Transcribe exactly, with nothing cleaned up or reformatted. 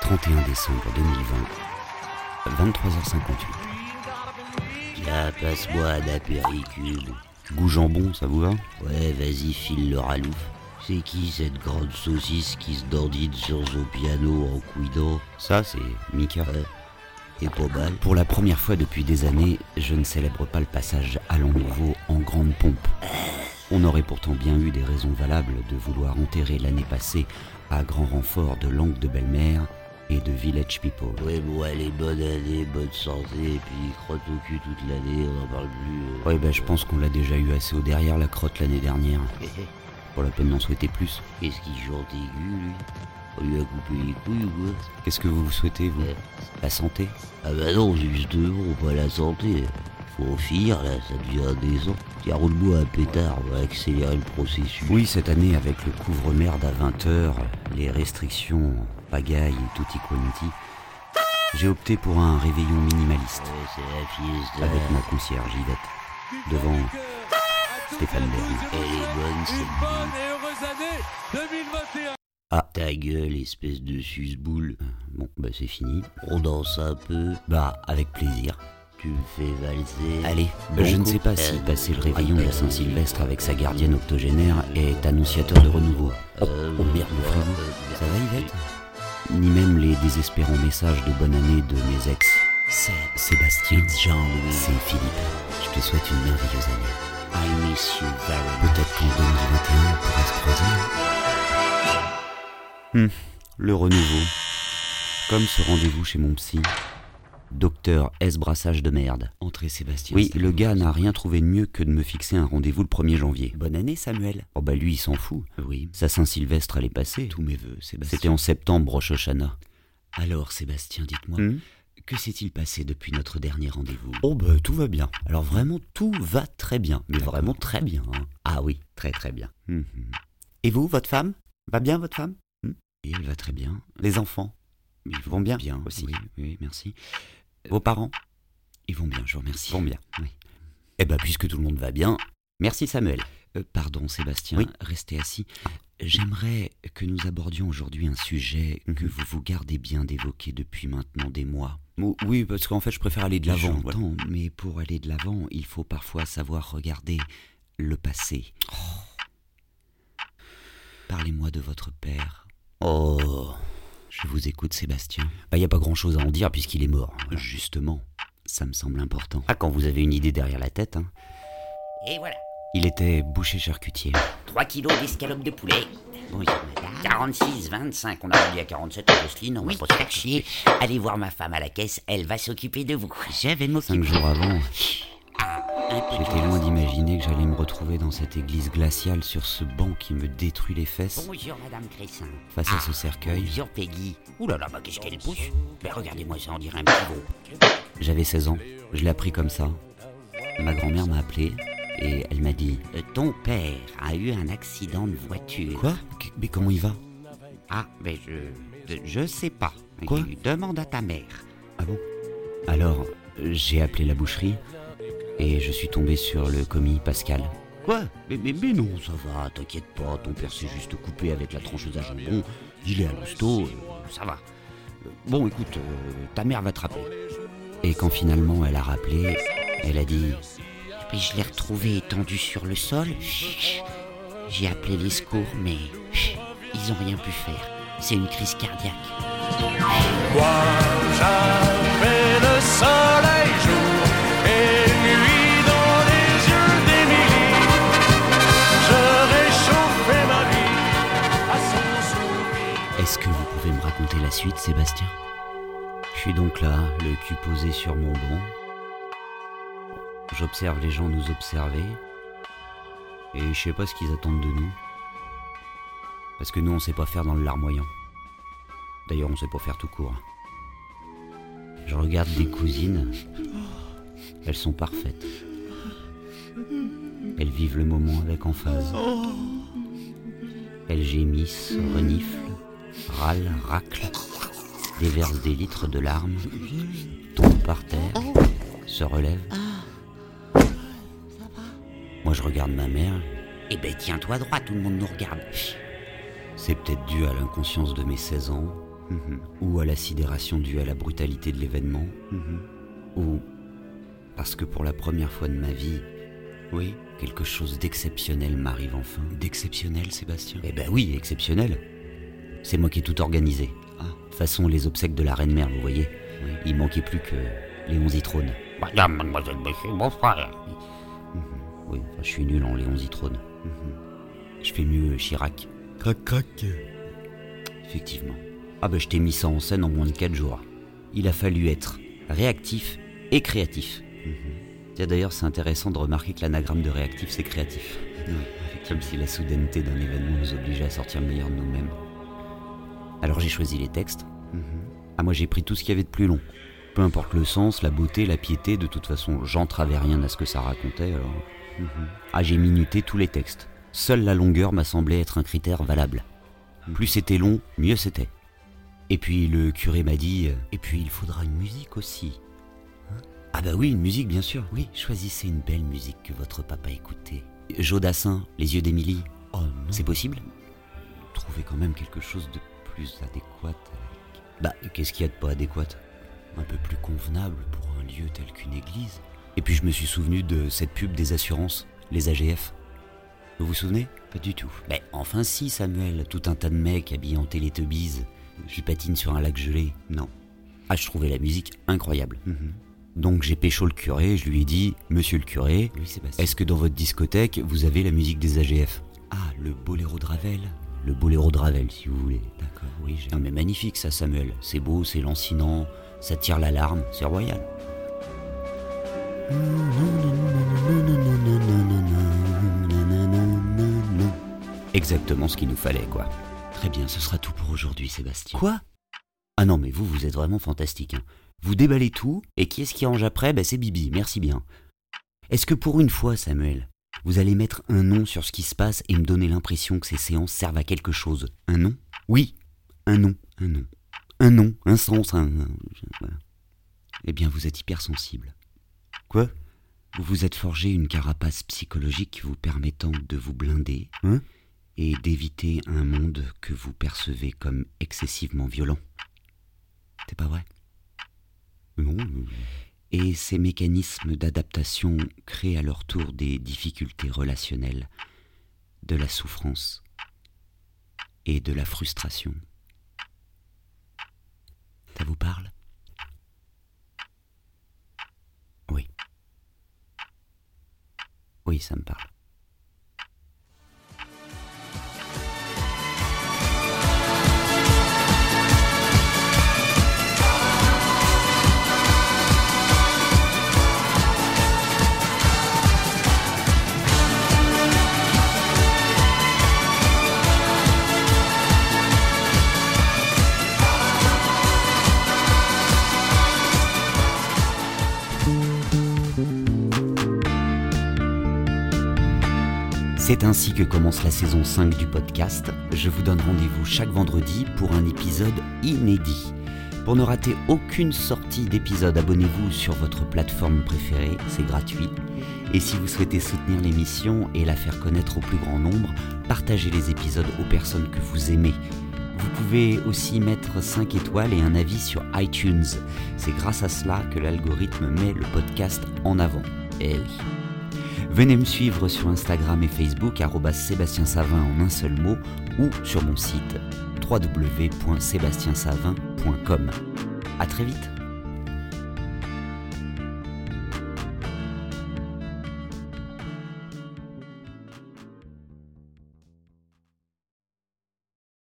trente et un décembre deux mille vingt, vingt-trois heures cinquante-huit. Tiens, passe-moi un apéricube. Goût jambon, ça vous va? Ouais, vas-y, file le ralouf. C'est qui cette grande saucisse qui se dandine sur son piano en couinant? Ça, c'est Mika. Ouais. Et pas mal. Pour la première fois depuis des années, je ne célèbre pas le passage à l'an nouveau en grande pompe. On aurait pourtant bien eu des raisons valables de vouloir enterrer l'année passée à grand renfort de langue de belle-mère et de village people. Ouais, bon, allez, bonne année, bonne santé, et puis crotte au cul toute l'année, on n'en parle plus. Euh... Ouais, bah je pense qu'on l'a déjà eu assez au derrière la crotte l'année dernière. Pas la peine d'en souhaiter plus. Qu'est-ce qu'il chante aigu, lui? On lui a coupé les couilles ou quoi? Qu'est-ce que vous vous souhaitez, vous? Ouais. La santé? Ah bah non, justement, pas la santé. Faut en finir, là, ça devient indécent. Tiens, roule-moi un pétard, on va accélérer le processus. Oui, cette année, avec le couvre-merde à vingt heures, les restrictions, pagaille et tutti quanti, j'ai opté pour un réveillon minimaliste. Ouais, c'est la fiesta. Avec ma concierge Yvette, devant Stéphane Bern. Elle est bonne, cette Une bonne vie. et heureuse année deux mille vingt et un. Ah, ta gueule, espèce de suce-boule. Bon, bah c'est fini. On danse un peu. Bah, avec plaisir. Tu me fais valser. Allez, Bon je ne coup. sais pas si Euh, passer le réveillon euh, de Saint-Sylvestre avec sa gardienne octogénaire est annonciateur de renouveau. Oh, Euh, oh merde, le frigo. euh, Ça va, Yvette? Ni même les désespérants messages de bonne année de mes ex. C'est Sébastien, Jean-Louis. c'est Philippe. Je te souhaite une merveilleuse année. I miss you very much. Peut-être qu'en deux mille vingt et un, on pourra se croiser. Hum, le renouveau. Comme ce rendez-vous chez mon psy. Docteur S. Brassage de merde. Entrez, Sébastien. Oui, le gars n'a rien trouvé de mieux que de me fixer un rendez-vous le premier janvier. Bonne année, Samuel. Oh bah lui, il s'en fout. Oui. Sa Saint-Sylvestre, elle est passée. Tous mes vœux, Sébastien. C'était en septembre, Rosh Hashanah. Alors, Sébastien, dites-moi, hum que s'est-il passé depuis notre dernier rendez-vous? Oh bah tout va bien. Alors vraiment, tout va très bien. Mais vraiment très bien. Hein. Ah oui, très très bien. Hum, hum. Et vous, votre femme? Va bien, votre femme? hum Et elle va très bien. Les enfants? Ils vont bien, bien aussi. Oui, oui, merci. Vos parents? Ils vont bien, je vous remercie. Ils vont bien, oui. Eh bien, puisque tout le monde va bien, merci Samuel. Euh, pardon Sébastien, oui. Restez assis. J'aimerais que nous abordions aujourd'hui un sujet mm-hmm. que vous vous gardez bien d'évoquer depuis maintenant des mois. Oui, parce qu'en fait, je préfère aller de l'avant. J'entends, mais pour aller de l'avant, il faut parfois savoir regarder le passé. Oh. Parlez-moi de votre père. Oh... Je vous écoute, Sébastien. Bah, y a pas grand-chose à en dire puisqu'il est mort. Justement, ça me semble important. Ah, quand vous avez une idée derrière la tête, hein. Et voilà. Il était boucher-charcutier. trois kilos d'escalope de poulet. Bonjour, madame. quarante-six, vingt-cinq. On a rendu à quarante-sept à Jocelyne. On va pas se faire chier. Allez voir ma femme à la caisse. Elle va s'occuper de vous. Je vais m'occuper. Cinq jours avant... J'étais loin d'imaginer que j'allais me retrouver dans cette église glaciale sur ce banc qui me détruit les fesses. Bonjour Madame Cressin. Face ah, à ce cercueil. Bonjour Peggy. Ouh là là, bah qu'est-ce qu'elle pousse. Mais regardez-moi ça, on dirait un petit gros. J'avais seize ans, je l'ai appris comme ça. Ma grand-mère m'a appelé et elle m'a dit euh, ton père a eu un accident de voiture. Quoi? Mais comment il va? Ah, mais je... je sais pas. Quoi? Demande à ta mère. Ah bon? Alors, j'ai appelé la boucherie. Et je suis tombé sur le commis Pascal. Quoi? mais, mais, mais non, ça va, t'inquiète pas, ton père s'est juste coupé avec la trancheuse à jambon, il est à l'hosto, euh, ça va. Euh, bon, écoute, euh, ta mère va te rappeler. Et quand finalement elle a rappelé, elle a dit... Mais je l'ai retrouvé étendu sur le sol, j'ai appelé les secours, mais ils ont rien pu faire. C'est une crise cardiaque. Moi, j'avais le soleil jour et nuit dans les yeux d'Émilie. Je réchauffais ma vie à son sourire. Est-ce que vous pouvez me raconter la suite, Sébastien? Je suis donc là, le cul posé sur mon banc. J'observe les gens nous observer. Et je sais pas ce qu'ils attendent de nous. Parce que nous, on sait pas faire dans le larmoyant. D'ailleurs, on sait pas faire tout court. Je regarde des cousines. Elles sont parfaites. Elles vivent le moment avec emphase. Elles gémissent, reniflent, râlent, raclent, déversent des litres de larmes, tombent par terre, se relèvent. Moi, je regarde ma mère. Eh ben, tiens-toi droit, tout le monde nous regarde. C'est peut-être dû à l'inconscience de mes seize ans, Mmh. Ou à la sidération due à la brutalité de l'événement. Mmh. Ou parce que pour la première fois de ma vie, oui, quelque chose d'exceptionnel m'arrive enfin. D'exceptionnel, Sébastien ? Eh ben oui, exceptionnel. C'est moi qui ai tout organisé. Ah. De toute façon, les obsèques de la reine-mère, vous voyez, oui. Il manquait plus que Léon Zitrone. Madame, mademoiselle, monsieur, mon frère. Mmh. Oui, enfin, je suis nul en Léon Zitrone. Mmh. Je fais mieux Chirac. Crac, crac. Effectivement. Ah ben, je t'ai mis ça en scène en moins de quatre jours. Il a fallu être réactif et créatif. Mmh. Tiens, d'ailleurs, c'est intéressant de remarquer que l'anagramme de réactif, c'est créatif. Oui, comme si la soudaineté d'un événement nous obligeait à sortir meilleur de nous-mêmes. Alors j'ai choisi les textes. Mmh. Ah, moi j'ai pris tout ce qu'il y avait de plus long. Peu importe le sens, la beauté, la piété, de toute façon, j'entravais rien à ce que ça racontait, alors... Mmh. Ah, j'ai minuté tous les textes. Seule la longueur m'a semblé être un critère valable. Mmh. Plus c'était long, mieux c'était. Et puis le curé m'a dit... Euh, et puis il faudra une musique aussi. Ah bah oui, une musique, bien sûr. Oui, choisissez une belle musique que votre papa écoutait. Jodassin, Les yeux d'Émilie. Oh non. C'est possible ? Trouvez quand même quelque chose de plus adéquat avec... Bah, qu'est-ce qu'il y a de pas adéquat ? Un peu plus convenable pour un lieu tel qu'une église. Et puis je me suis souvenu de cette pub des assurances, les A G F. Vous vous souvenez ? Pas du tout. Mais enfin si, Samuel, tout un tas de mecs habillés en Télétubbies qui patinent sur un lac gelé. Non. Ah, je trouvais la musique incroyable. Mm-hmm. Donc j'ai pécho le curé, je lui ai dit « Monsieur le curé, oui, est-ce que dans votre discothèque, vous avez la musique des A G F ?» Ah, le boléro de Ravel ? Le boléro de Ravel, si vous voulez. D'accord, oui, j'ai... Non mais magnifique ça, Samuel. C'est beau, c'est lancinant, ça tire l'alarme, c'est royal. Exactement ce qu'il nous fallait, quoi. Très bien, ce sera tout pour aujourd'hui, Sébastien. Quoi ? Ah non, mais vous, vous êtes vraiment fantastique, hein. Vous déballez tout, et qui est-ce qui range après ? Ben c'est Bibi, merci bien. Est-ce que pour une fois, Samuel, vous allez mettre un nom sur ce qui se passe et me donner l'impression que ces séances servent à quelque chose ? Un nom ? Oui, un nom, un nom. Un nom, un sens, un... un voilà. Eh bien, vous êtes hypersensible. Quoi ? Vous vous êtes forgé une carapace psychologique vous permettant de vous blinder, hein, et d'éviter un monde que vous percevez comme excessivement violent. C'est pas vrai ? Non. Et ces mécanismes d'adaptation créent à leur tour des difficultés relationnelles, de la souffrance et de la frustration. Ça vous parle ? Oui. Oui, ça me parle. C'est ainsi que commence la saison cinq du podcast. Je vous donne rendez-vous chaque vendredi pour un épisode inédit. Pour ne rater aucune sortie d'épisode, abonnez-vous sur votre plateforme préférée, c'est gratuit. Et si vous souhaitez soutenir l'émission et la faire connaître au plus grand nombre, partagez les épisodes aux personnes que vous aimez. Vous pouvez aussi mettre cinq étoiles et un avis sur iTunes. C'est grâce à cela que l'algorithme met le podcast en avant. Eh oui. Venez me suivre sur Instagram et Facebook, arobase Sébastien Savin en un seul mot, ou sur mon site w w w point sébastien savin point com. À très vite.